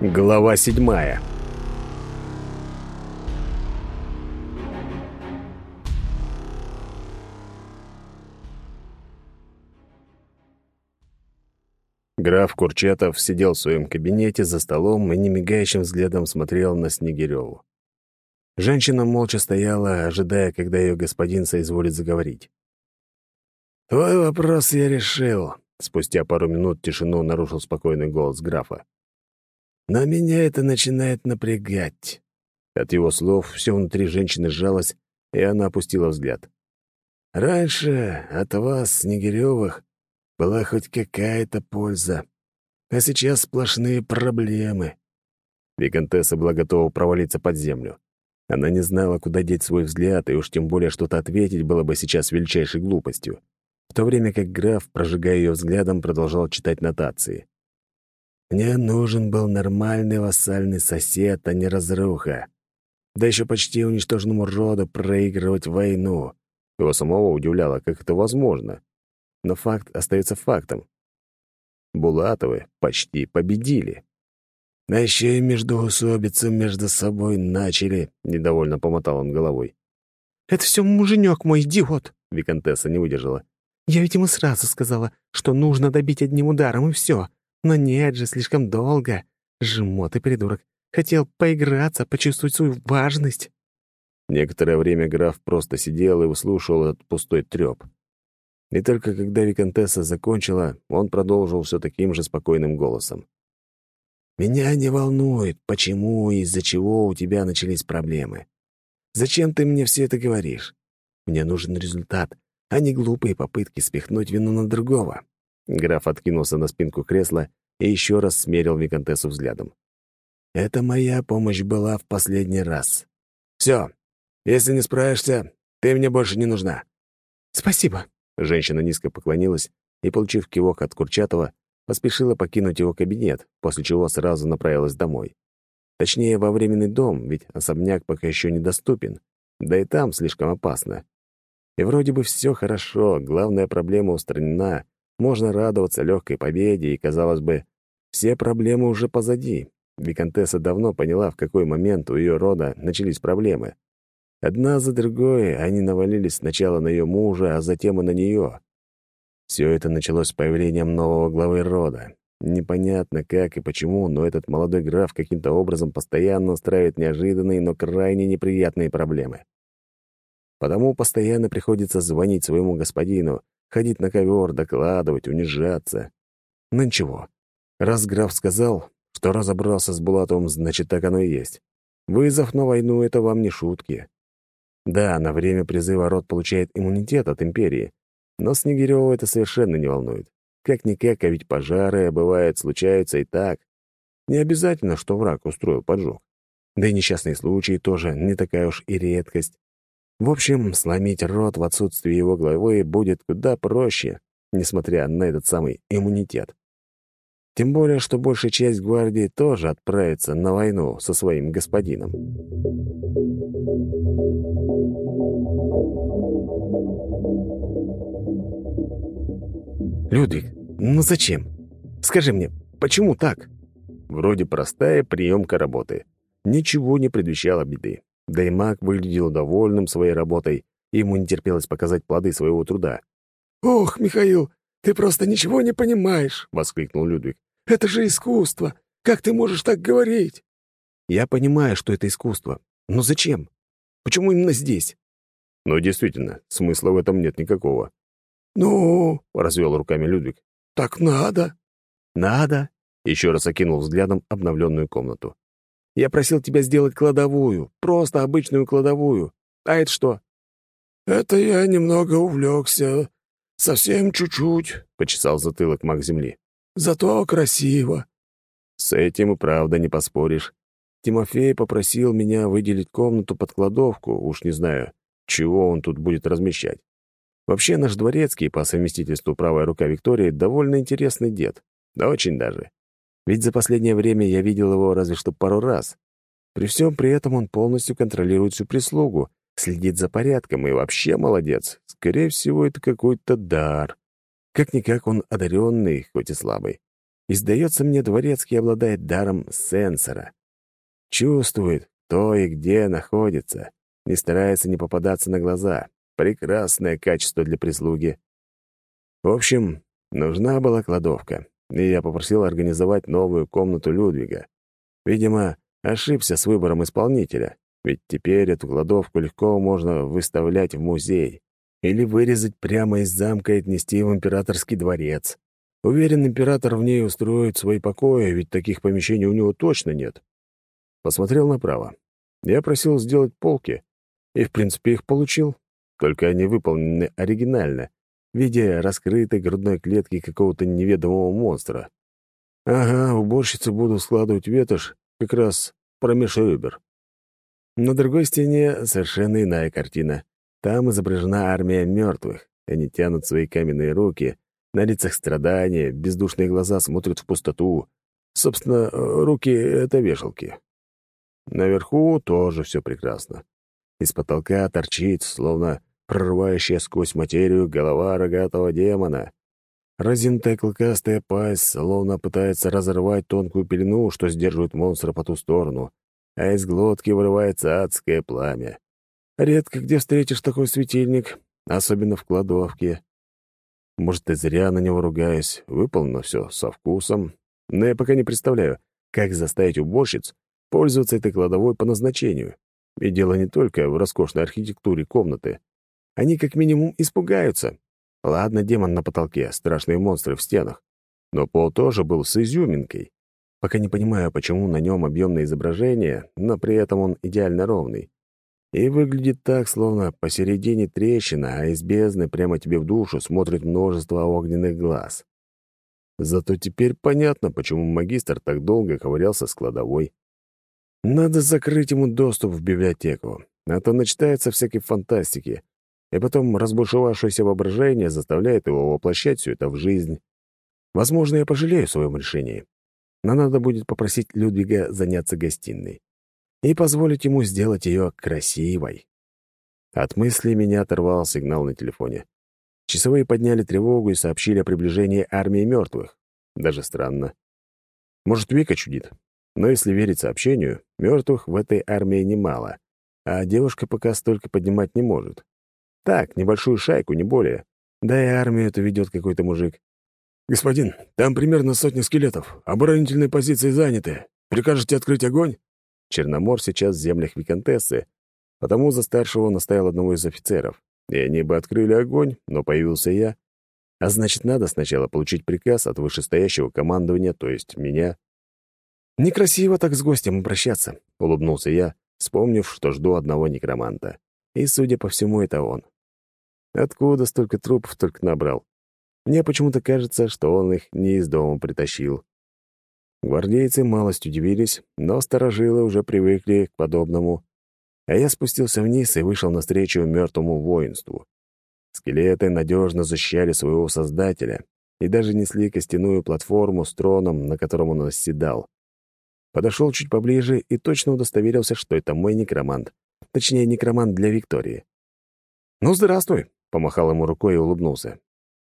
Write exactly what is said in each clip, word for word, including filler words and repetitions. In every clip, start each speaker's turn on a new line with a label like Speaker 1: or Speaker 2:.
Speaker 1: Глава седьмая. Граф Курчатов сидел в своем кабинете за столом и немигающим взглядом смотрел на Снегирёву. Женщина молча стояла, ожидая, когда ее господин соизволит заговорить. «Твой вопрос я решил», — спустя пару минут тишину нарушил спокойный голос графа. «Но меня это начинает напрягать». От его слов все внутри женщины сжалось, и она опустила взгляд. «Раньше от вас, Снегирёвых, была хоть какая-то польза, а сейчас сплошные проблемы». Викантесса была готова провалиться под землю. Она не знала, куда деть свой взгляд, и уж тем более что-то ответить было бы сейчас величайшей глупостью, в то время как граф, прожигая ее взглядом, продолжал читать нотации. «Мне нужен был нормальный вассальный сосед, а не разруха. Да еще почти уничтоженному роду проигрывать войну». Его самого удивляло, как это возможно. Но факт остается фактом. Булатовы почти победили. А еще и междоусобицу между собой начали, — недовольно помотал он головой.
Speaker 2: «Это все муженек мой, идиот!»
Speaker 1: — виконтесса не выдержала.
Speaker 2: «Я ведь ему сразу сказала, что нужно добить одним ударом, и все. Но нет же, слишком долго. Жмот и придурок. Хотел поиграться, почувствовать свою важность».
Speaker 1: Некоторое время граф просто сидел и выслушивал этот пустой трёп. И только когда виконтесса закончила, он продолжил все таким же спокойным голосом. «Меня не волнует, почему и из-за чего у тебя начались проблемы. Зачем ты мне все это говоришь? Мне нужен результат, а не глупые попытки спихнуть вину на другого». Граф откинулся на спинку кресла и еще раз смерил виконтессу взглядом. «Это моя помощь была в последний раз. Все, если не справишься, ты мне больше не нужна».
Speaker 2: «Спасибо».
Speaker 1: Женщина низко поклонилась и, получив кивок от Курчатова, поспешила покинуть его кабинет, после чего сразу направилась домой. Точнее, во временный дом, ведь особняк пока еще недоступен, да и там слишком опасно. И вроде бы все хорошо, главная проблема устранена, можно радоваться легкой победе, и, казалось бы, все проблемы уже позади. Викантесса давно поняла, в какой момент у ее рода начались проблемы. Одна за другой они навалились сначала на ее мужа, а затем и на нее. Все это началось с появлением нового главы рода. Непонятно как и почему, но этот молодой граф каким-то образом постоянно устраивает неожиданные, но крайне неприятные проблемы. Потому постоянно приходится звонить своему господину, ходить на ковер, докладывать, унижаться. Но ничего. Раз граф сказал, что разобрался с Булатовым, значит, так оно и есть. Вызов на войну — это вам не шутки. Да, на время призыва род получает иммунитет от империи, но Снегирёва это совершенно не волнует. Как-никак, а ведь пожары, бывает, случаются и так. Не обязательно, что враг устроил поджог. Да и несчастные случаи тоже не такая уж и редкость. В общем, сломить род в отсутствие его главы будет куда проще, несмотря на этот самый иммунитет. Тем более, что большая часть гвардии тоже отправится на войну со своим господином.
Speaker 2: «Людвиг, ну зачем? Скажи мне, почему так?»
Speaker 1: Вроде простая приемка работы. Ничего не предвещало беды. Да и маг выглядел довольным своей работой, и ему не терпелось показать плоды своего труда.
Speaker 3: «Ох, Михаил, ты просто ничего не понимаешь!» — воскликнул Людвиг. «Это же искусство! Как ты можешь так говорить?»
Speaker 2: «Я понимаю, что это искусство. Но зачем? Почему именно здесь?»
Speaker 1: «Ну, действительно, смысла в этом нет никакого».
Speaker 3: «Ну...»
Speaker 1: — развел руками Людвиг.
Speaker 3: «Так надо».
Speaker 2: «Надо?»
Speaker 1: — еще раз окинул взглядом обновленную комнату.
Speaker 2: «Я просил тебя сделать кладовую, просто обычную кладовую. А это что?»
Speaker 3: «Это я немного увлекся. Совсем чуть-чуть», —
Speaker 1: почесал затылок маг земли.
Speaker 3: «Зато красиво».
Speaker 1: С этим и правда не поспоришь. Тимофей попросил меня выделить комнату под кладовку, уж не знаю, чего он тут будет размещать. Вообще, наш дворецкий, по совместительству правая рука Виктории, довольно интересный дед. Да очень даже. Ведь за последнее время я видел его разве что пару раз. При всем при этом он полностью контролирует всю прислугу, следит за порядком и вообще молодец. Скорее всего, это какой-то дар. Как-никак он одаренный, хоть и слабый. И, сдается мне, Дворецкий обладает даром сенсора. Чувствует, кто и где находится, не старается не попадаться на глаза. Прекрасное качество для прислуги. В общем, нужна была кладовка, и я попросил организовать новую комнату Людвига. Видимо, ошибся с выбором исполнителя, ведь теперь эту кладовку легко можно выставлять в музей или вырезать прямо из замка и отнести в императорский дворец. Уверен, император в ней устроит свои покои, ведь таких помещений у него точно нет. Посмотрел направо. Я просил сделать полки, и, в принципе, их получил. Только они выполнены оригинально, в виде раскрытой грудной клетки какого-то неведомого монстра. Ага, уборщицы будут складывать ветошь как раз промеж ребер. На другой стене совершенно иная картина. Там изображена армия мертвых. Они тянут свои каменные руки, на лицах страдания, бездушные глаза смотрят в пустоту. Собственно, руки — это вешалки. Наверху тоже все прекрасно. Из потолка торчит, словно прорывающая сквозь материю голова рогатого демона. Разинутая клыкастая пасть словно пытается разорвать тонкую пелену, что сдерживает монстра по ту сторону, а из глотки вырывается адское пламя. Редко где встретишь такой светильник, особенно в кладовке. Может, и зря на него ругаюсь, выполнено все со вкусом, но я пока не представляю, как заставить уборщиц пользоваться этой кладовой по назначению. И дело не только в роскошной архитектуре комнаты. Они как минимум испугаются. Ладно, демон на потолке, страшные монстры в стенах. Но пол тоже был с изюминкой. Пока не понимаю, почему на нем объемное изображение, но при этом он идеально ровный. И выглядит так, словно посередине трещина, а из бездны прямо тебе в душу смотрит множество огненных глаз. Зато теперь понятно, почему магистр так долго ковырялся с кладовой. Надо закрыть ему доступ в библиотеку, а то начитается всякой фантастики, и потом разбушевавшееся воображение заставляет его воплощать все это в жизнь. Возможно, я пожалею о своем решении, но надо будет попросить Людвига заняться гостиной и позволить ему сделать ее красивой. От мысли меня оторвал сигнал на телефоне. Часовые подняли тревогу и сообщили о приближении армии мертвых. Даже странно. Может, Вика чудит. Но если верить сообщению, мертвых в этой армии немало, а девушка пока столько поднимать не может. Так, небольшую шайку, не более. Да и армию эту ведет какой-то мужик. «Господин, там примерно сотня скелетов. Оборонительные позиции заняты. Прикажете открыть огонь?» Черномор сейчас в землях виконтессы, потому за старшего наставил одного из офицеров. И они бы открыли огонь, но появился я. А значит, надо сначала получить приказ от вышестоящего командования, то есть меня. «Некрасиво так с гостем обращаться», — улыбнулся я, вспомнив, что жду одного некроманта. И, судя по всему, это он. Откуда столько трупов только набрал? Мне почему-то кажется, что он их не из дома притащил. Гвардейцы малость удивились, но старожилы уже привыкли к подобному. А я спустился вниз и вышел навстречу мертвому воинству. Скелеты надежно защищали своего создателя и даже несли костяную платформу с троном, на котором он восседал. Подошел чуть поближе и точно удостоверился, что это мой некромант. Точнее, некромант для Виктории. «Ну, здравствуй!» — помахал ему рукой и улыбнулся.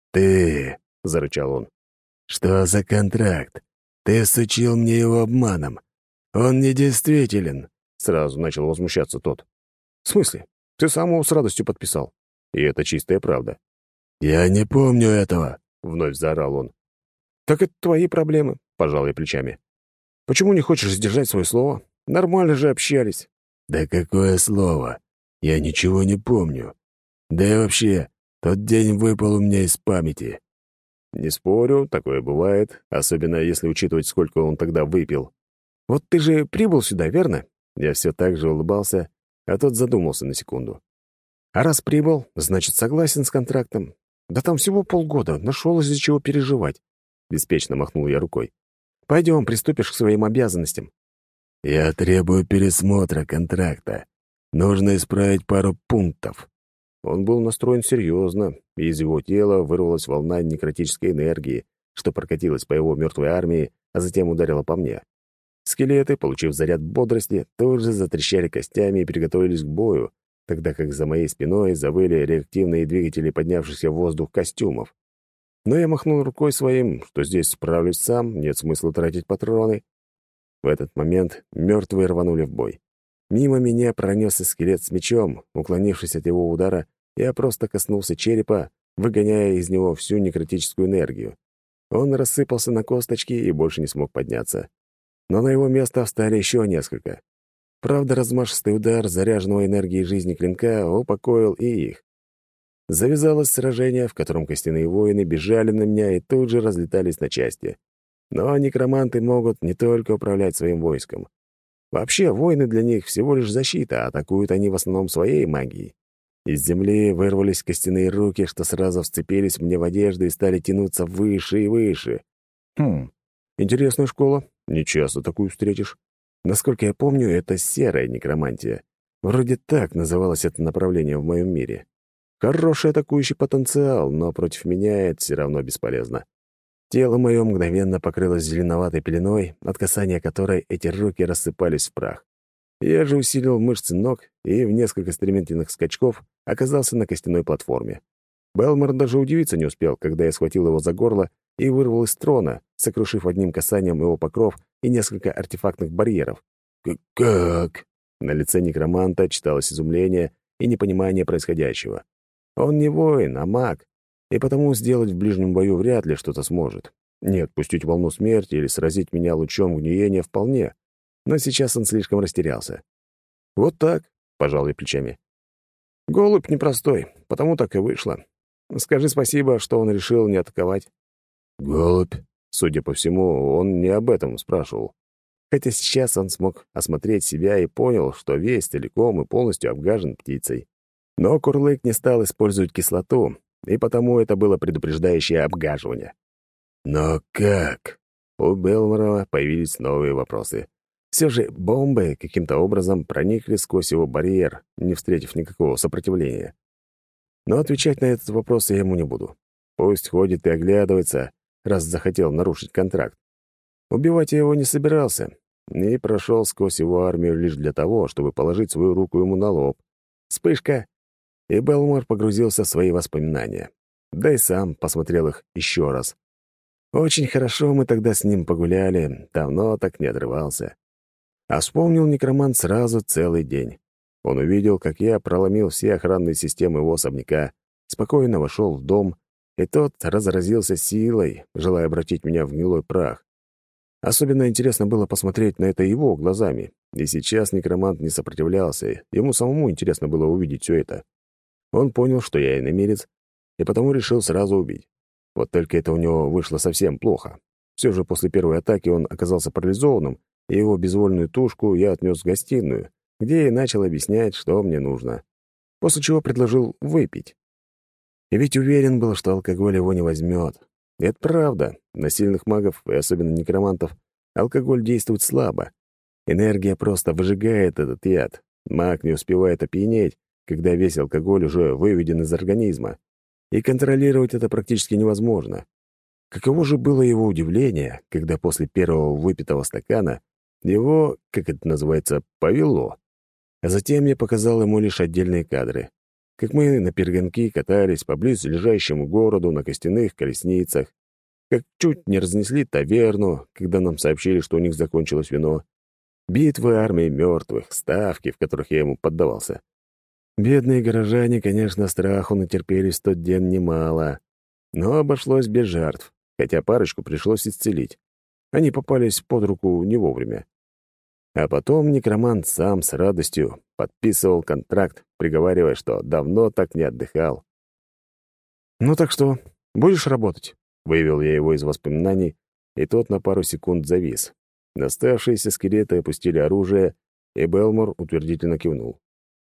Speaker 1: «Ты!» — зарычал он. «Что за контракт? Ты сучил мне его обманом. Он недействителен!» Сразу начал возмущаться тот. «В смысле? Ты сам его с радостью подписал». И это чистая правда. «Я не помню этого!» — вновь заорал он. «Так это твои проблемы», — пожал я плечами. «Почему не хочешь сдержать свое слово? Нормально же общались». «Да какое слово? Я ничего не помню. Да и вообще, тот день выпал у меня из памяти». «Не спорю, такое бывает, особенно если учитывать, сколько он тогда выпил. Вот ты же прибыл сюда, верно?» Я все так же улыбался, а тот задумался на секунду. «А раз прибыл, значит, согласен с контрактом. Да там всего полгода, нашел из-за чего переживать». Беспечно махнул я рукой. «Пойдем, приступишь к своим обязанностям». «Я требую пересмотра контракта. Нужно исправить пару пунктов». Он был настроен серьезно, и из его тела вырвалась волна некротической энергии, что прокатилась по его мертвой армии, а затем ударила по мне. Скелеты, получив заряд бодрости, тут же затрещали костями и приготовились к бою, тогда как за моей спиной завыли реактивные двигатели поднявшихся в воздух костюмов. Но я махнул рукой своим, что здесь справлюсь сам, нет смысла тратить патроны. В этот момент мертвые рванули в бой. Мимо меня пронесся скелет с мечом. Уклонившись от его удара, я просто коснулся черепа, выгоняя из него всю некротическую энергию. Он рассыпался на косточки и больше не смог подняться. Но на его место встали еще несколько. Правда, размашистый удар заряженного энергией жизни клинка упокоил и их. Завязалось сражение, в котором костяные воины бежали на меня и тут же разлетались на части. Но некроманты могут не только управлять своим войском. Вообще, воины для них всего лишь защита, а атакуют они в основном своей магией. Из земли вырвались костяные руки, что сразу вцепились мне в одежду и стали тянуться выше и выше. Хм, интересная школа. Не часто такую встретишь. Насколько я помню, это серая некромантия. Вроде так называлось это направление в моем мире. Хороший атакующий потенциал, но против меня это все равно бесполезно. Тело мое мгновенно покрылось зеленоватой пеленой, от касания которой эти руки рассыпались в прах. Я же усилил мышцы ног и в несколько стремительных скачков оказался на костяной платформе. Белмор даже удивиться не успел, когда я схватил его за горло и вырвал из трона, сокрушив одним касанием его покров и несколько артефактных барьеров. «Как?» На лице некроманта читалось изумление и непонимание происходящего. Он не воин, а маг, и потому сделать в ближнем бою вряд ли что-то сможет. Нет, пустить волну смерти или сразить меня лучом гниения вполне, но сейчас он слишком растерялся. «Вот так», — пожал я плечами. «Голубь непростой, потому так и вышло. Скажи спасибо, что он решил не атаковать». «Голубь?» Судя по всему, он не об этом спрашивал. Хотя сейчас он смог осмотреть себя и понял, что весь целиком и полностью обгажен птицей. Но Курлык не стал использовать кислоту, и потому это было предупреждающее обгаживание. «Но как?» У Белмора появились новые вопросы. Все же бомбы каким-то образом проникли сквозь его барьер, не встретив никакого сопротивления. Но отвечать на этот вопрос я ему не буду. Пусть ходит и оглядывается, раз захотел нарушить контракт. Убивать я его не собирался, и прошел сквозь его армию лишь для того, чтобы положить свою руку ему на лоб. Вспышка, и Белмор погрузился в свои воспоминания. Да и сам посмотрел их еще раз. Очень хорошо мы тогда с ним погуляли, давно так не отрывался. А вспомнил некромант сразу целый день. Он увидел, как я проломил все охранные системы его особняка, спокойно вошел в дом, и тот разразился силой, желая обратить меня в гнилой прах. Особенно интересно было посмотреть на это его глазами, и сейчас некромант не сопротивлялся, ему самому интересно было увидеть все это. Он понял, что я иномерец, и потому решил сразу убить. Вот только это у него вышло совсем плохо. Все же после первой атаки он оказался парализованным, и его безвольную тушку я отнес в гостиную, где и начал объяснять, что мне нужно. После чего предложил выпить. И ведь уверен был, что алкоголь его не возьмет. И это правда. На сильных магов, и особенно некромантов, алкоголь действует слабо. Энергия просто выжигает этот яд. Маг не успевает опьянеть, когда весь алкоголь уже выведен из организма. И контролировать это практически невозможно. Каково же было его удивление, когда после первого выпитого стакана его, как это называется, повело. А затем я показал ему лишь отдельные кадры. Как мы на перегонки катались по близлежащему городу на костяных колесницах, как чуть не разнесли таверну, когда нам сообщили, что у них закончилось вино, битвы армии мертвых, ставки, в которых я ему поддавался. Бедные горожане, конечно, страху натерпелись в тот день немало, но обошлось без жертв, хотя парочку пришлось исцелить. Они попались под руку не вовремя. А потом некромант сам с радостью подписывал контракт, приговаривая, что давно так не отдыхал. «Ну так что, будешь работать?» — вывел я его из воспоминаний, и тот на пару секунд завис. Оставшиеся скелеты опустили оружие, и Белмор утвердительно кивнул.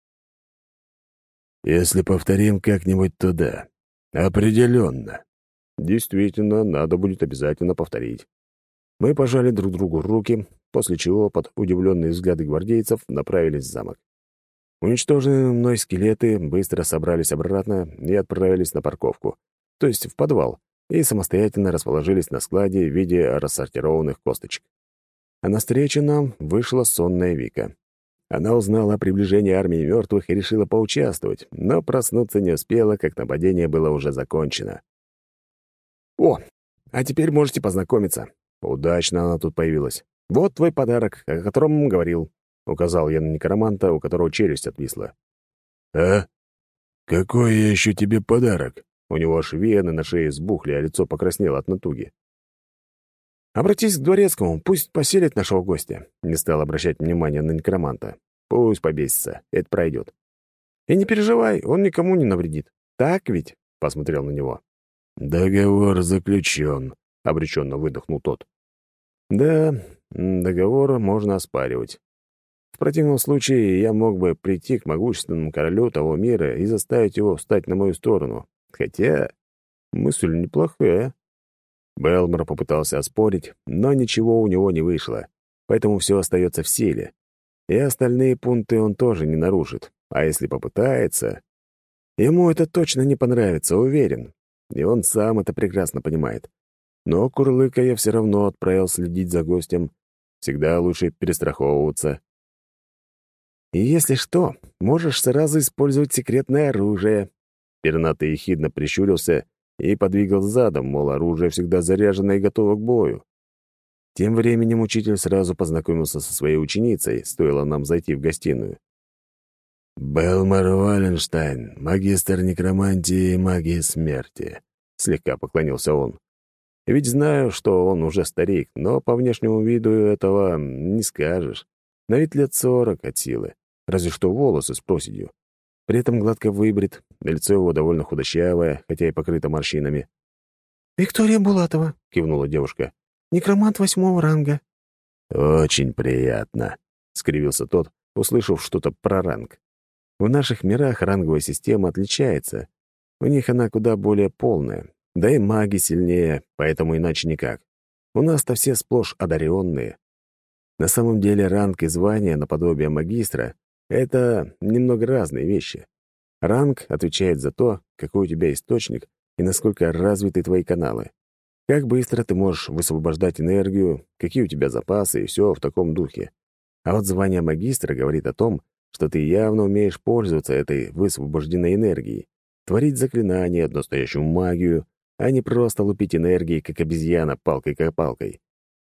Speaker 1: «Если повторим как-нибудь, то да. Определенно. Действительно, надо будет обязательно повторить». Мы пожали друг другу руки, после чего под удивленные взгляды гвардейцев направились в замок. Уничтоженные мной скелеты быстро собрались обратно и отправились на парковку, то есть в подвал, и самостоятельно расположились на складе в виде рассортированных косточек. А навстречу нам вышла сонная Вика. Она узнала о приближении армии мертвых и решила поучаствовать, но проснуться не успела, как нападение было уже закончено. «О, а теперь можете познакомиться». Удачно она тут появилась. «Вот твой подарок, о котором говорил», — указал я на некроманта, у которого челюсть отвисла.
Speaker 3: «А? Какой я еще тебе подарок?»
Speaker 1: У него аж вены на шее сбухли, а лицо покраснело от натуги. «Обратись к дворецкому, пусть поселит нашего гостя», — не стал обращать внимания на некроманта. «Пусть побесится, это пройдет. И не переживай, он никому не навредит. Так ведь?» — посмотрел на него.
Speaker 3: «Договор заключен», — обреченно выдохнул тот.
Speaker 1: «Да, договор можно оспаривать. В противном случае я мог бы прийти к могущественному королю того мира и заставить его встать на мою сторону. Хотя мысль неплохая». Белмор попытался оспорить, но ничего у него не вышло, поэтому все остается в силе. И остальные пункты он тоже не нарушит. А если попытается... Ему это точно не понравится, уверен. И он сам это прекрасно понимает. Но Курлыка я все равно отправил следить за гостем. Всегда лучше перестраховываться. И если что, можешь сразу использовать секретное оружие. Пернатый ехидно прищурился и подвигал задом, мол, оружие всегда заряжено и готово к бою. Тем временем учитель сразу познакомился со своей ученицей, стоило нам зайти в гостиную.
Speaker 3: «Белмор Валенштайн, магистр некромантии и магии смерти», — слегка поклонился он.
Speaker 1: Ведь знаю, что он уже старик, но по внешнему виду этого не скажешь. На вид лет сорок от силы, разве что волосы с проседью. При этом гладко выбрит, лицо его довольно худощавое, хотя и покрыто морщинами.
Speaker 2: «Виктория Булатова», —
Speaker 1: кивнула девушка.
Speaker 2: «Некромант восьмого ранга».
Speaker 3: «Очень приятно»,
Speaker 1: — скривился тот, услышав что-то про ранг. В наших мирах ранговая система отличается. У них она куда более полная, да и маги сильнее, поэтому иначе никак. У нас-то все сплошь одаренные. На самом деле ранг и звание наподобие магистра — это немного разные вещи. Ранг отвечает за то, какой у тебя источник и насколько развиты твои каналы. Как быстро ты можешь высвобождать энергию, какие у тебя запасы и все в таком духе. А вот звание магистра говорит о том, что ты явно умеешь пользоваться этой высвобожденной энергией, творить заклинания, настоящую магию, а не просто лупить энергией, как обезьяна, палкой-копалкой.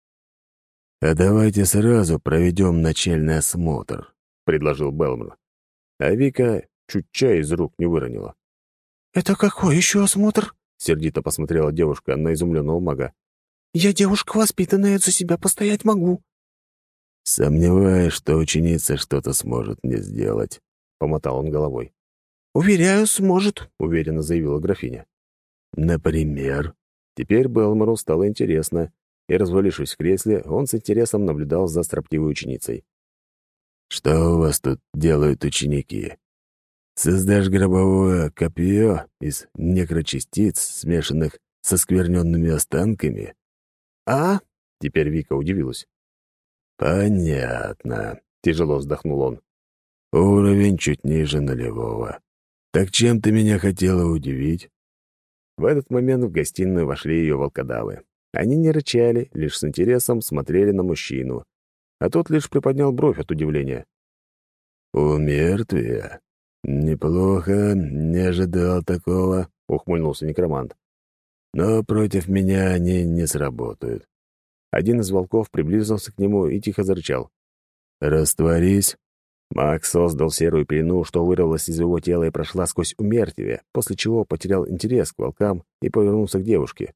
Speaker 3: «А давайте сразу проведем начальный осмотр», — предложил Белмор.
Speaker 1: А Вика чуть чай из рук не выронила.
Speaker 2: «Это какой еще осмотр?»
Speaker 1: — сердито посмотрела девушка на изумленного мага.
Speaker 2: «Я девушка воспитанная, за себя постоять могу».
Speaker 3: «Сомневаюсь, что ученица что-то сможет мне сделать», — помотал он головой.
Speaker 2: «Уверяю, сможет», —
Speaker 1: уверенно заявила графиня.
Speaker 3: «Например?»
Speaker 1: Теперь Белмору стало интересно, и, развалившись в кресле, он с интересом наблюдал за строптивой ученицей.
Speaker 3: «Что у вас тут делают ученики? Создашь гробовое копье из некрочастиц, смешанных со скверненными останками?»
Speaker 2: «А?»
Speaker 1: — теперь Вика удивилась.
Speaker 3: «Понятно», —
Speaker 1: тяжело вздохнул он.
Speaker 3: «Уровень чуть ниже нулевого. Так чем ты меня хотела удивить?»
Speaker 1: В этот момент в гостиную вошли ее волкодавы. Они не рычали, лишь с интересом смотрели на мужчину. А тот лишь приподнял бровь от удивления.
Speaker 3: «У мертвия? Неплохо, не ожидал такого», — ухмыльнулся некромант. «Но против меня они не сработают».
Speaker 1: Один из волков приблизился к нему и тихо зарычал.
Speaker 3: «Растворись».
Speaker 1: Макс создал серую пелену, что вырвалась из его тела и прошла сквозь умертвие, после чего потерял интерес к волкам и повернулся к девушке.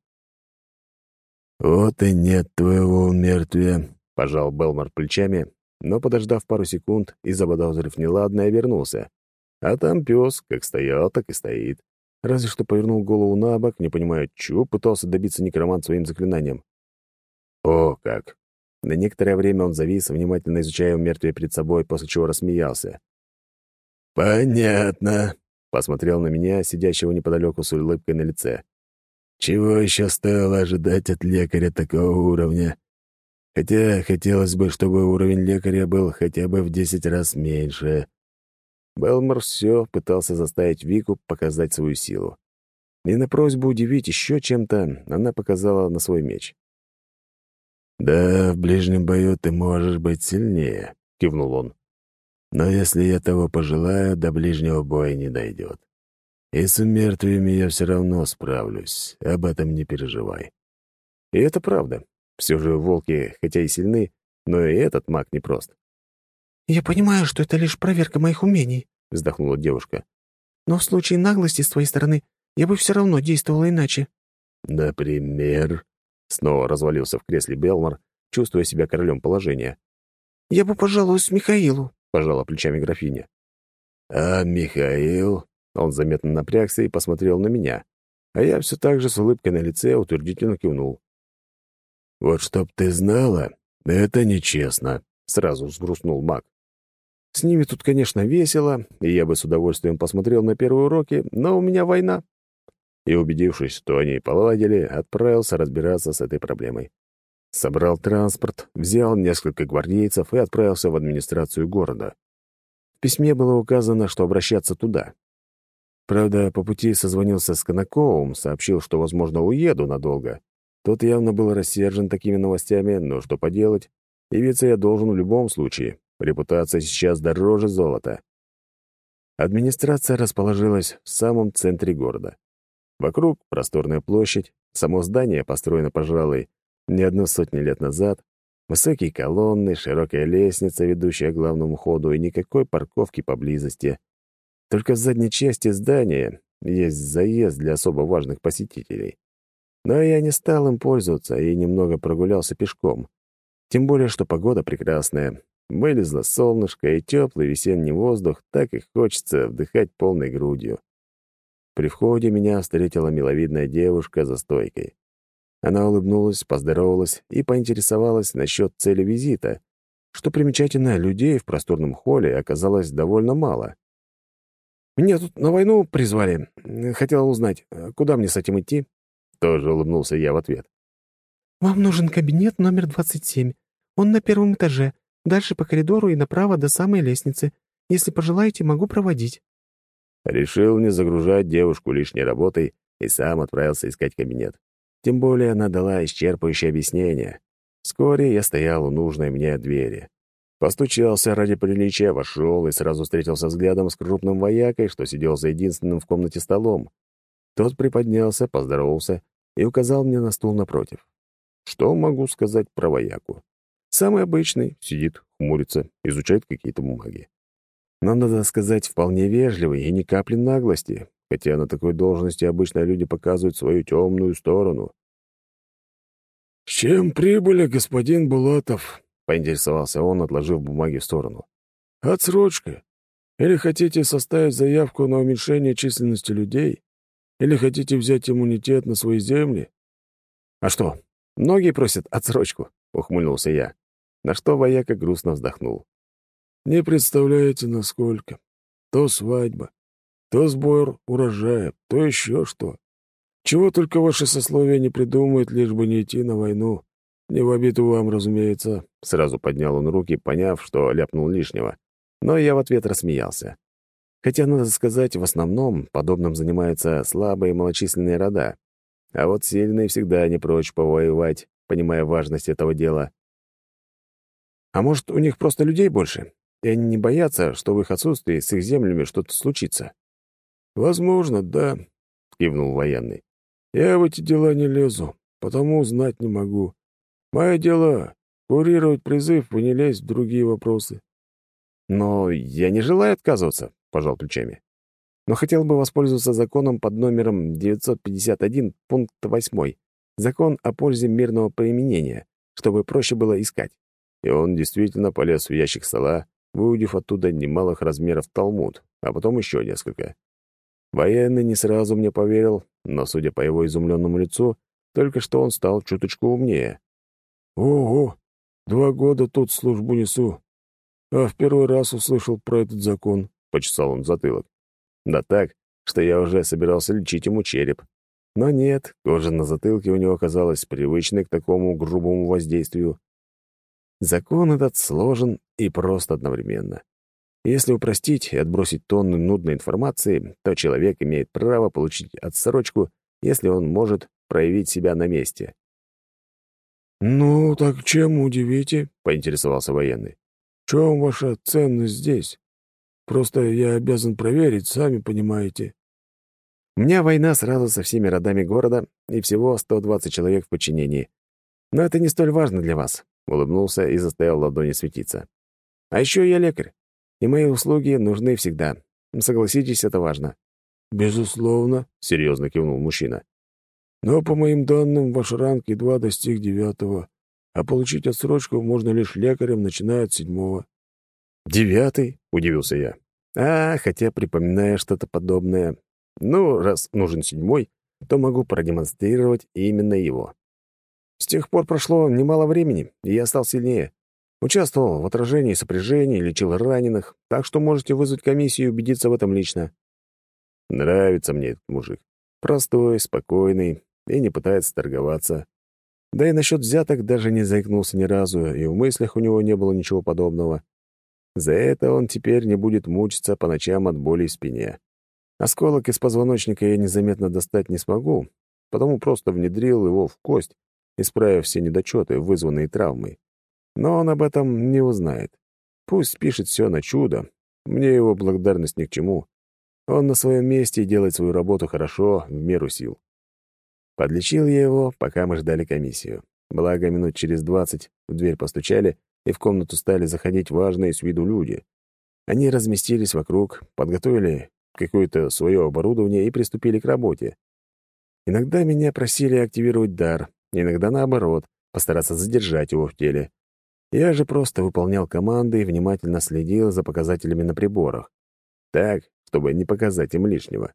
Speaker 3: «Вот и нет твоего умертвия»,
Speaker 1: — пожал Белмор плечами, но, подождав пару секунд и заподозрив неладное, вернулся. А там пес как стоял, так и стоит. Разве что повернул голову на бок, не понимая, чего пытался добиться некромант своим заклинанием. О, как! На некоторое время он завис, внимательно изучая умертвие перед собой, после чего рассмеялся.
Speaker 3: «Понятно»,
Speaker 1: — посмотрел на меня, сидящего неподалеку с улыбкой на лице.
Speaker 3: «Чего еще стоило ожидать от лекаря такого уровня? Хотя хотелось бы, чтобы уровень лекаря был хотя бы в десять раз меньше».
Speaker 1: Белмор все пытался заставить Вику показать свою силу. И на просьбу удивить еще чем-то она показала на свой меч.
Speaker 3: «Да, в ближнем бою ты можешь быть сильнее», — кивнул он. «Но если я того пожелаю, до ближнего боя не дойдет. И с мертвыми я все равно справлюсь, об этом не переживай».
Speaker 1: И это правда. Все же волки, хотя и сильны, но и этот маг непрост.
Speaker 2: «Я понимаю, что это лишь проверка моих умений», —
Speaker 1: Вздохнула девушка.
Speaker 2: «но в случае наглости с твоей стороны я бы все равно действовала иначе».
Speaker 3: «Например?»
Speaker 1: Снова развалился в кресле Белмар, чувствуя себя королем положения.
Speaker 2: «Я бы пожаловалась Михаилу»,
Speaker 1: — пожала плечами графиня.
Speaker 3: «А Михаил?»
Speaker 1: Он заметно напрягся и посмотрел на меня, а я все так же с улыбкой на лице утвердительно кивнул.
Speaker 3: «Вот чтоб ты знала, это нечестно», — сразу взгрустнул маг.
Speaker 1: «С ними тут, конечно, весело, и я бы с удовольствием посмотрел на первые уроки, но у меня война». И, убедившись, что они поладили, отправился разбираться с этой проблемой. Собрал транспорт, взял несколько гвардейцев и отправился в администрацию города. В письме было указано, что обращаться туда. Правда, по пути созвонился с Конаковым, сообщил, что, возможно, уеду надолго. Тот явно был рассержен такими новостями, но что поделать, явиться я должен в любом случае. Репутация сейчас дороже золота. Администрация расположилась в самом центре города. Вокруг просторная площадь, само здание построено, пожалуй, не одну сотню лет назад, высокие колонны, широкая лестница, ведущая к главному ходу, и никакой парковки поблизости. Только в задней части здания есть заезд для особо важных посетителей. Но я не стал им пользоваться и немного прогулялся пешком. Тем более, что погода прекрасная. Вылезло солнышко, и теплый весенний воздух так и хочется вдыхать полной грудью. При входе меня встретила миловидная девушка за стойкой. Она улыбнулась, поздоровалась и поинтересовалась насчет цели визита. Что примечательно, людей в просторном холле оказалось довольно мало. «Меня тут на войну призвали. Хотела узнать, куда мне с этим идти?» Тоже улыбнулся я в ответ.
Speaker 2: «Вам нужен кабинет номер двадцать семь. Он на первом этаже. Дальше по коридору и направо до самой лестницы. Если пожелаете, могу проводить».
Speaker 1: Решил не загружать девушку лишней работой и сам отправился искать кабинет. Тем более она дала исчерпывающее объяснение. Вскоре я стоял у нужной мне двери. Постучался ради приличия, вошел и сразу встретился взглядом с крупным воякой, что сидел за единственным в комнате столом. Тот приподнялся, поздоровался и указал мне на стул напротив. Что могу сказать про вояку? Самый обычный, сидит, хмурится, изучает какие-то бумаги. Но, надо сказать, вполне вежливый и ни капли наглости, хотя на такой должности обычно люди показывают свою темную сторону.
Speaker 3: «С чем прибыли, господин Булатов?»
Speaker 1: — поинтересовался он, отложив бумаги в сторону.
Speaker 3: «Отсрочка? Или хотите составить заявку на уменьшение численности людей? Или хотите взять иммунитет на свои земли?»
Speaker 1: «А что, многие просят отсрочку?» — ухмыльнулся я, на что вояка грустно вздохнул.
Speaker 3: «Не представляете, насколько. То свадьба, то сбор урожая, то еще что. Чего только ваше сословие не придумает, лишь бы не идти на войну. Не в обиду вам, разумеется».
Speaker 1: Сразу поднял он руки, поняв, что ляпнул лишнего. Но я в ответ рассмеялся. Хотя, надо сказать, в основном подобным занимаются слабые малочисленные рода. А вот сильные всегда не прочь повоевать, понимая важность этого дела. «А может, у них просто людей больше, и они не боятся, что в их отсутствии с их землями что-то случится?»
Speaker 3: «Возможно, да», — кивнул военный. «Я в эти дела не лезу, потому знать не могу. Мое дело — курировать призыв и не лезть в другие вопросы».
Speaker 1: «Но я не желаю отказываться», — пожал плечами. «Но хотел бы воспользоваться законом под номером девятьсот пятьдесят один, пункт восемь. Закон о пользе мирного применения, чтобы проще было искать». И он действительно полез в ящик стола, выудив оттуда немалых размеров талмуд, а потом еще несколько. Военный не сразу мне поверил, но, судя по его изумленному лицу, только что он стал чуточку умнее.
Speaker 3: «Ого! Два года тут службу несу. А в первый раз услышал про этот закон»,
Speaker 1: — почесал он затылок. Да так, что я уже собирался лечить ему череп. Но нет, кожа на затылке у него оказалась привычной к такому грубому воздействию. Закон этот сложен и прост одновременно. Если упростить и отбросить тонны нудной информации, то человек имеет право получить отсрочку, если он может проявить себя на месте.
Speaker 3: «Ну, так чем удивите?»
Speaker 1: — поинтересовался военный.
Speaker 3: «В чем ваша ценность здесь? Просто я обязан проверить, сами понимаете».
Speaker 1: меня война сразу со всеми родами города и всего сто двадцать человек в подчинении. Но это не столь важно для вас», — улыбнулся и заставил ладони светиться. «А еще я лекарь, и мои услуги нужны всегда. Согласитесь, это важно».
Speaker 3: «Безусловно», — серьезно кивнул мужчина. «Но, по моим данным, ваш ранг едва достиг девятого, а получить отсрочку можно лишь лекарем, начиная от седьмого».
Speaker 1: «Девятый?» — удивился я. «А, хотя припоминаю что-то подобное. Ну, раз нужен седьмой, то могу продемонстрировать именно его. С тех пор прошло немало времени, и я стал сильнее. Участвовал в отражении сопряжений, лечил раненых, так что можете вызвать комиссию и убедиться в этом лично». Нравится мне этот мужик. Простой, спокойный и не пытается торговаться. Да и насчет взяток даже не заикнулся ни разу, и в мыслях у него не было ничего подобного. За это он теперь не будет мучиться по ночам от боли в спине. Осколок из позвоночника я незаметно достать не смогу, потому просто внедрил его в кость, исправив все недочеты, вызванные травмой. Но он об этом не узнает. Пусть пишет все на чудо. Мне его благодарность ни к чему. Он на своем месте и делает свою работу хорошо, в меру сил. Подлечил я его, пока мы ждали комиссию. Благо, минут через двадцать в дверь постучали, и в комнату стали заходить важные с виду люди. Они разместились вокруг, подготовили какое-то свое оборудование и приступили к работе. Иногда меня просили активировать дар, иногда, наоборот, постараться задержать его в теле. Я же просто выполнял команды и внимательно следил за показателями на приборах. Так, чтобы не показать им лишнего.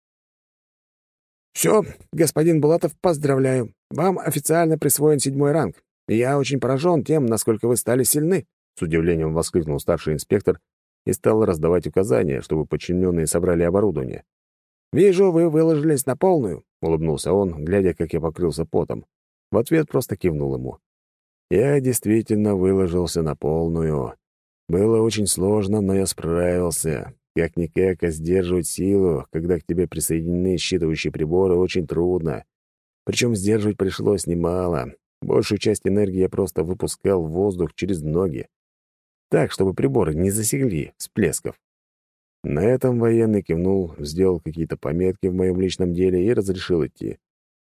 Speaker 1: «Все, господин Булатов, поздравляю. Вам официально присвоен седьмой ранг. И я очень поражен тем, насколько вы стали сильны», — с удивлением воскликнул старший инспектор и стал раздавать указания, чтобы подчиненные собрали оборудование. «Вижу, вы выложились на полную», — улыбнулся он, глядя, как я покрылся потом. В ответ просто кивнул ему. Я действительно выложился на полную. Было очень сложно, но я справился. Как-никак, а сдерживать силу, когда к тебе присоединены считывающие приборы, очень трудно. Причем сдерживать пришлось немало. Большую часть энергии я просто выпускал в воздух через ноги. Так, чтобы приборы не засекли всплесков. На этом военный кивнул, сделал какие-то пометки в моем личном деле и разрешил идти.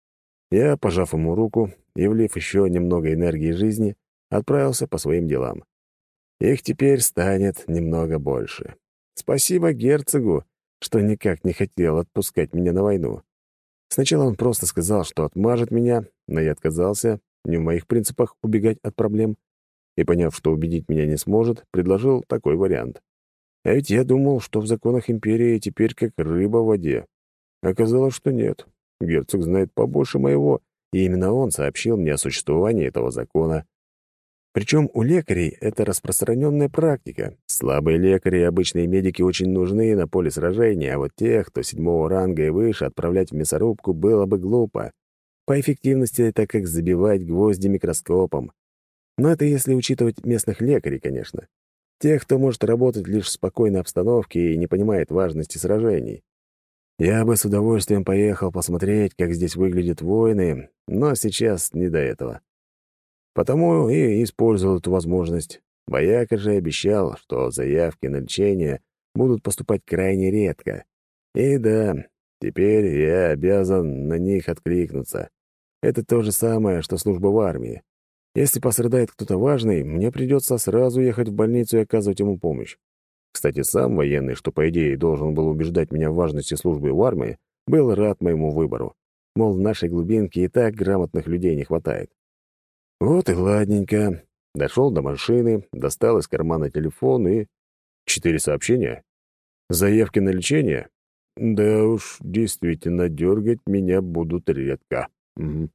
Speaker 1: Я, пожав ему руку и влив еще немного энергии жизни, отправился по своим делам. Их теперь станет немного больше. Спасибо герцогу, что никак не хотел отпускать меня на войну. Сначала он просто сказал, что отмажет меня, но я отказался, не в моих принципах убегать от проблем, и, поняв, что убедить меня не сможет, предложил такой вариант. А ведь я думал, что в законах империи теперь как рыба в воде. Оказалось, что нет. Герцог знает побольше моего, и именно он сообщил мне о существовании этого закона. Причем у лекарей это распространенная практика. Слабые лекари и обычные медики очень нужны на поле сражения, а вот тех, кто седьмого ранга и выше, отправлять в мясорубку было бы глупо. По эффективности это как забивать гвозди микроскопом. Но это если учитывать местных лекарей, конечно. Тех, кто может работать лишь в спокойной обстановке и не понимает важности сражений. Я бы с удовольствием поехал посмотреть, как здесь выглядят воины, но сейчас не до этого. Потому и использовал эту возможность. Вояка же обещал, что заявки на лечение будут поступать крайне редко. И да, теперь я обязан на них откликнуться. Это то же самое, что служба в армии. Если пострадает кто-то важный, мне придется сразу ехать в больницу и оказывать ему помощь. Кстати, сам военный, что, по идее, должен был убеждать меня в важности службы в армии, был рад моему выбору. Мол, в нашей глубинке и так грамотных людей не хватает. Вот и ладненько. Дошел до машины, достал из кармана телефон и... Четыре сообщения? Заявки на лечение? Да уж, действительно, дергать меня будут редко. Угу.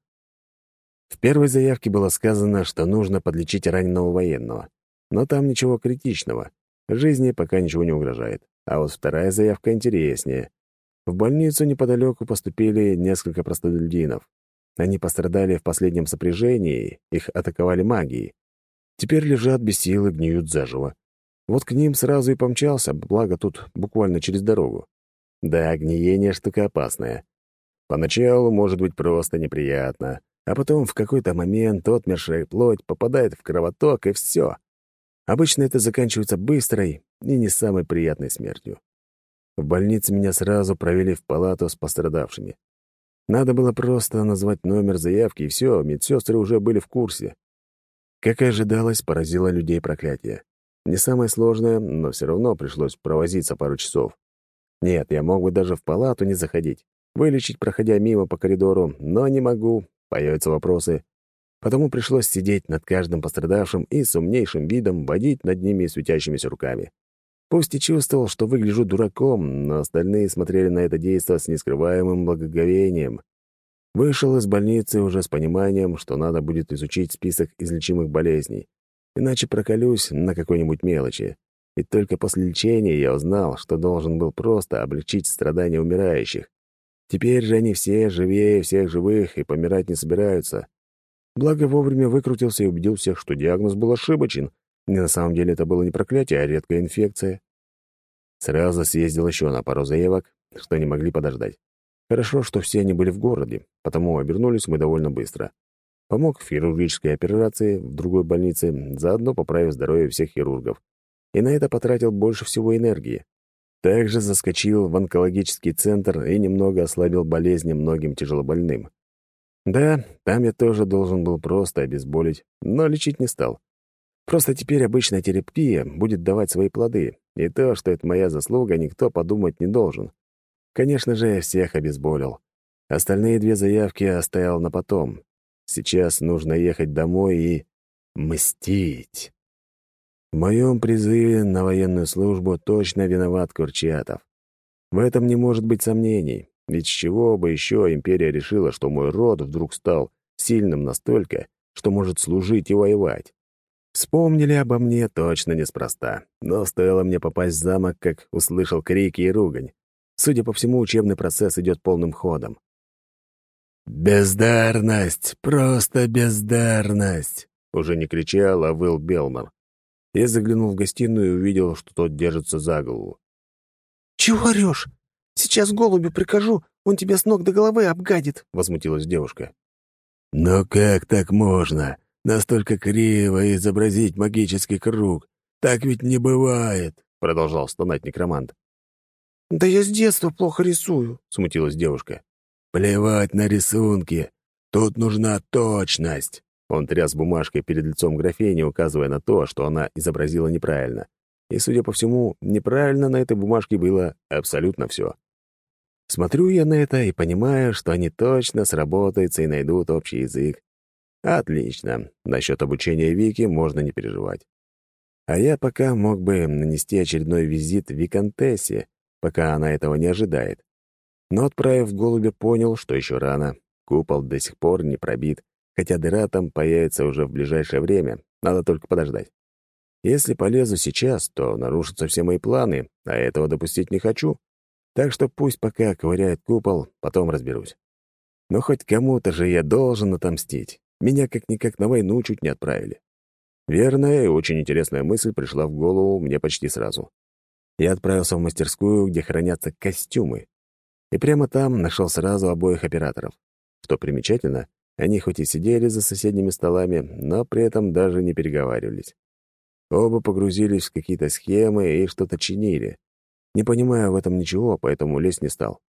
Speaker 1: В первой заявке было сказано, что нужно подлечить раненого военного. Но там ничего критичного. Жизни пока ничего не угрожает. А вот вторая заявка интереснее. В больницу неподалеку поступили несколько простолюдинов. Они пострадали в последнем сопряжении, их атаковали магией. Теперь лежат без силы, гниют заживо. Вот к ним сразу и помчался, благо тут буквально через дорогу. Да, гниение — штука опасная. Поначалу может быть просто неприятно, а потом в какой-то момент отмершая плоть попадает в кровоток, и все. Обычно это заканчивается быстрой и не самой приятной смертью. В больнице меня сразу провели в палату с пострадавшими. Надо было просто назвать номер заявки, и все, медсестры уже были в курсе. Как и ожидалось, поразило людей проклятие. Не самое сложное, но все равно пришлось провозиться пару часов. Нет, я мог бы даже в палату не заходить, вылечить, проходя мимо по коридору, но не могу, появятся вопросы. Потому пришлось сидеть над каждым пострадавшим и с умнейшим видом водить над ними светящимися руками. Пусть и чувствовал, что выгляжу дураком, но остальные смотрели на это действо с нескрываемым благоговением. Вышел из больницы уже с пониманием, что надо будет изучить список излечимых болезней, иначе проколюсь на какой-нибудь мелочи. И только после лечения я узнал, что должен был просто облегчить страдания умирающих. Теперь же они все живее всех живых и помирать не собираются. Благо вовремя выкрутился и убедил всех, что диагноз был ошибочен, и на самом деле это было не проклятие, а редкая инфекция. Сразу съездил еще на пару заявок, что не могли подождать. Хорошо, что все они были в городе, потому обернулись мы довольно быстро. Помог в хирургической операции в другой больнице, заодно поправив здоровье всех хирургов. И на это потратил больше всего энергии. Также заскочил в онкологический центр и немного ослабил болезни многим тяжелобольным. Да, там я тоже должен был просто обезболить, но лечить не стал. Просто теперь обычная терапия будет давать свои плоды, и то, что это моя заслуга, никто подумать не должен. Конечно же, всех обезболил. Остальные две заявки оставил на потом. Сейчас нужно ехать домой и мстить. В моем призыве на военную службу точно виноват Курчатов. В этом не может быть сомнений, ведь с чего бы еще империя решила, что мой род вдруг стал сильным настолько, что может служить и воевать. Вспомнили обо мне точно неспроста, но стоило мне попасть в замок, как услышал крики и ругань. Судя по всему, учебный процесс идет полным ходом. «Бездарность! Просто бездарность!» Уже не кричал, а выл Белмар. Я заглянул в гостиную и увидел, что тот держится за голову.
Speaker 2: «Чего орешь? Сейчас голубю прикажу, он тебя с ног до головы обгадит», — возмутилась девушка.
Speaker 1: «Но как так можно? Настолько криво изобразить магический круг? Так ведь не бывает!» — продолжал стонать некромант.
Speaker 2: «Да я с детства плохо рисую», — смутилась девушка.
Speaker 1: «Плевать на рисунки. Тут нужна точность». Он тряс бумажкой перед лицом графини, указывая на то, что она изобразила неправильно. И, судя по всему, неправильно на этой бумажке было абсолютно все. Смотрю я на это и понимаю, что они точно сработаются и найдут общий язык. Отлично. Насчет обучения Вики можно не переживать. А я пока мог бы нанести очередной визит Викантессе, пока она этого не ожидает. Но, отправив голубя, понял, что еще рано. Купол до сих пор не пробит, хотя дыра там появится уже в ближайшее время, надо только подождать. Если полезу сейчас, то нарушатся все мои планы, а этого допустить не хочу. Так что пусть пока ковыряет купол, потом разберусь. Но хоть кому-то же я должен отомстить. Меня как-никак на войну чуть не отправили. Верная и очень интересная мысль пришла в голову мне почти сразу. Я отправился в мастерскую, где хранятся костюмы. И прямо там нашел сразу обоих операторов. Что примечательно, они хоть и сидели за соседними столами, но при этом даже не переговаривались. Оба погрузились в какие-то схемы и что-то чинили. Не понимая в этом ничего, поэтому лезть не стал.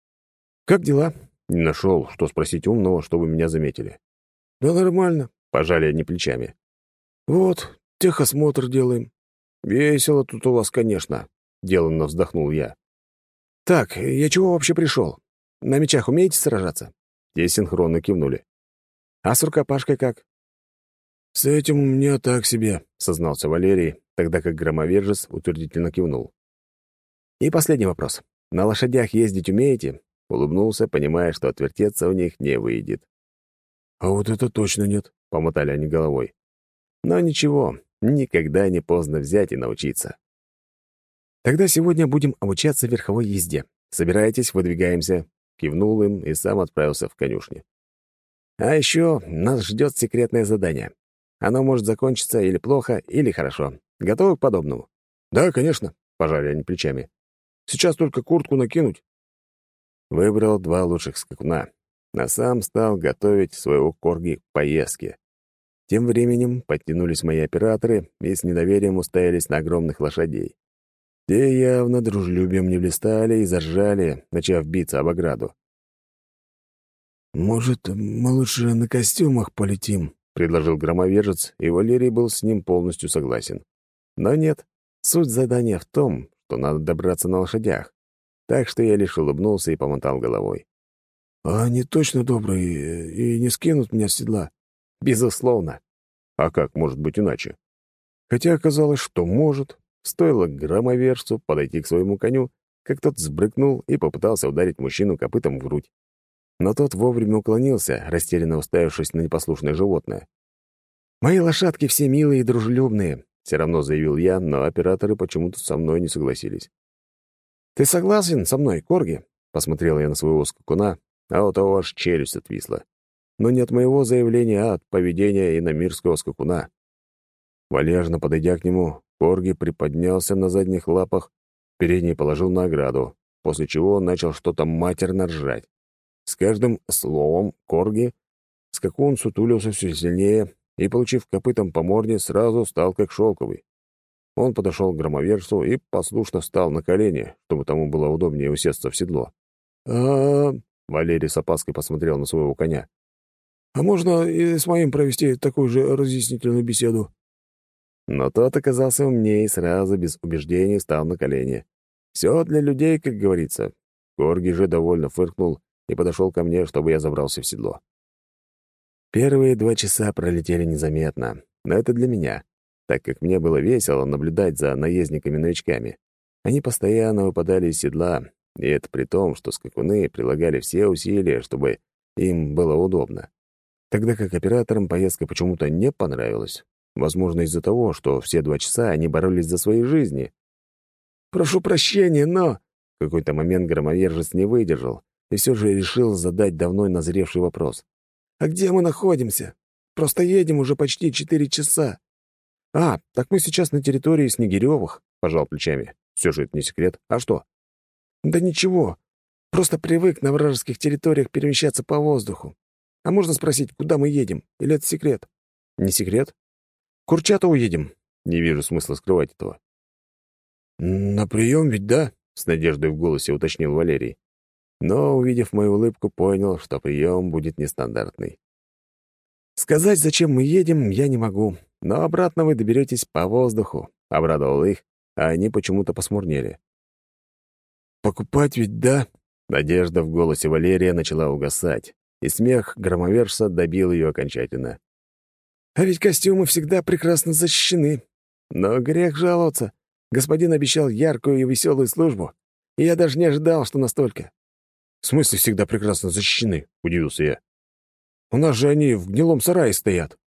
Speaker 1: «Как дела?» Не нашел, что спросить умного, чтобы меня заметили.
Speaker 3: «Да нормально»,
Speaker 1: — пожали они плечами.
Speaker 3: «Вот, техосмотр делаем».
Speaker 1: «Весело тут у вас, конечно», — деланно вздохнул я.
Speaker 2: «Так, я чего вообще пришел? На мечах умеете сражаться?»
Speaker 1: Те синхронно кивнули.
Speaker 2: «А с рукопашкой как?»
Speaker 3: «С этим у меня так себе»,
Speaker 1: — сознался Валерий, тогда как громовержец утвердительно кивнул.
Speaker 2: «И последний вопрос. На лошадях ездить умеете?»
Speaker 1: Улыбнулся, понимая, что отвертеться у них не выйдет.
Speaker 3: «А вот это точно нет»,
Speaker 1: — помотали они головой. «Но ничего, никогда не поздно взять и научиться».
Speaker 2: «Тогда сегодня будем обучаться верховой езде. Собирайтесь, выдвигаемся», — кивнул им и сам отправился в конюшни. «А еще нас ждет секретное задание. Оно может закончиться или плохо, или хорошо. Готовы к подобному?»
Speaker 3: «Да, конечно»,
Speaker 1: — пожали они плечами.
Speaker 3: «Сейчас только куртку накинуть».
Speaker 1: Выбрал два лучших скакуна, а сам стал готовить своего корги к поездке. Тем временем подтянулись мои операторы и с недоверием уставились на огромных лошадей. Те явно дружелюбием не блистали и заржали, начав биться об ограду.
Speaker 3: «Может, мы лучше на костюмах полетим?»
Speaker 1: — предложил громовержец, и Валерий был с ним полностью согласен. Но нет, суть задания в том, что надо добраться на лошадях. Так что я лишь улыбнулся и помотал головой.
Speaker 3: «А они точно добрые и не скинут меня с седла?»
Speaker 1: Безусловно. А как может быть иначе? Хотя оказалось, что может. Стоило громовержцу подойти к своему коню, как тот сбрыкнул и попытался ударить мужчину копытом в грудь. Но тот вовремя уклонился, растерянно уставившись на непослушное животное. «Мои лошадки все милые и дружелюбные», — все равно заявил я, но операторы почему-то со мной не согласились. «Ты согласен со мной, Корги?» — посмотрел я на своего скакуна, а у того аж челюсть отвисла. Но не от моего заявления, а от поведения иномирского скакуна. Валежно подойдя к нему, Корги приподнялся на задних лапах, передний положил на ограду, после чего он начал что-то матерно ржать. С каждым словом Корги скакун сутулился все сильнее и, получив копытом по морде, сразу стал как шелковый. Он подошел к громовержцу и послушно встал на колени, чтобы тому было удобнее усесться в седло.
Speaker 3: «А,
Speaker 1: Валерий с опаской посмотрел на своего коня.
Speaker 3: а можно и с моим провести такую же разъяснительную беседу?»
Speaker 1: Но тот оказался умнее и сразу, без убеждений, встал на колени. «Все для людей, как говорится». Корги же довольно фыркнул и подошел ко мне, чтобы я забрался в седло. Первые два часа пролетели незаметно, но это для меня, так как мне было весело наблюдать за наездниками-новичками. Они постоянно выпадали из седла, и это при том, что скакуны прилагали все усилия, чтобы им было удобно. Тогда как операторам поездка почему-то не понравилась. Возможно, из-за того, что все два часа они боролись за свои жизни.
Speaker 3: «Прошу прощения, но...»
Speaker 1: В какой-то момент громовержец не выдержал и все же решил задать давно назревший вопрос.
Speaker 3: «А где мы находимся? Просто едем уже почти четыре часа».
Speaker 1: «А, так мы сейчас на территории Снегирёвых», — пожал плечами. «Все же это не секрет. А что?»
Speaker 3: «Да ничего. Просто привык на вражеских территориях перемещаться по воздуху. А можно спросить, куда мы едем? Или это секрет?»
Speaker 1: «Не секрет. К Курчатову едем. Не вижу смысла скрывать этого».
Speaker 3: «На прием ведь, да?»
Speaker 1: — с надеждой в голосе уточнил Валерий. Но, увидев мою улыбку, понял, что прием будет нестандартный. «Сказать, зачем мы едем, я не могу, но обратно вы доберетесь по воздуху», — обрадовал их, а они почему-то посмурнели.
Speaker 3: «Покупать ведь, да?»
Speaker 1: Надежда в голосе Валерия начала угасать, и смех громовержца добил ее окончательно.
Speaker 3: «А ведь костюмы всегда прекрасно защищены. Но грех жаловаться. Господин обещал яркую и веселую службу, и я даже не ожидал, что настолько».
Speaker 1: «В смысле всегда прекрасно защищены?» — удивился я.
Speaker 3: «У нас же они в гнилом сарае стоят».